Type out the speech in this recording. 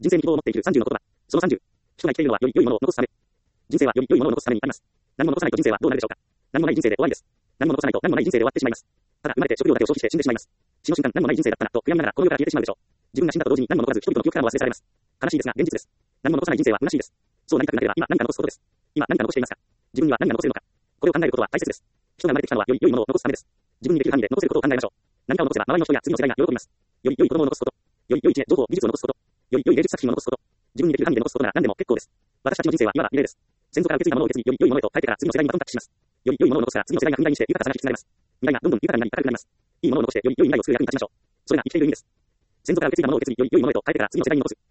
人生に希望を持っている30の言葉。その30。人が生きているのはより良いものを残すため。人生はより良いものを残すためにあります。何も残さないと人生はどうなるでしょうか。何もない人生で終わりです。何も残さないと何もない人生で終わってしまいます。ただ生まれて食料だけを消費して死んでしまいます。死の瞬間何もない人生だったなと悔やみながらこの世から消えてしまうでしょう。自分が死んだと同時に何も残らず人々の記憶からも忘れ去られます。悲しいですが現実です。何も残さない人生は虚しいです。そうなりたくなければ今何か残すことです。今何か残していますか。自分には何が残せるのか。これを考えることは大切です。人が生まれてきたのはより良いものを残すためです。自分にできる範囲で残せることを考えましょう。何かを残せば周りの人や次の世代が喜びます。より良い子供を残すこと。より良い知恵、情報、技術を残すこと。より良い芸術作品を残すこと。自分にできる範囲で残すことなら何でも結構です。私たちの人生はいわばリレーです。先祖から受け継いだものを受け継ぎ、より良いものへと変えてから次の世代にバトンタッチします。より良いものを残すから次の世代が踏んだりにして豊かさが引き継がれます。未来がどんどん豊かになり高くなります。いいものを残してより良い未来を作る役に立ちましょう。それが生きている意味です。先祖から受け継いだものを受け継ぎ、より良いものへと変えてから次の世代に残す。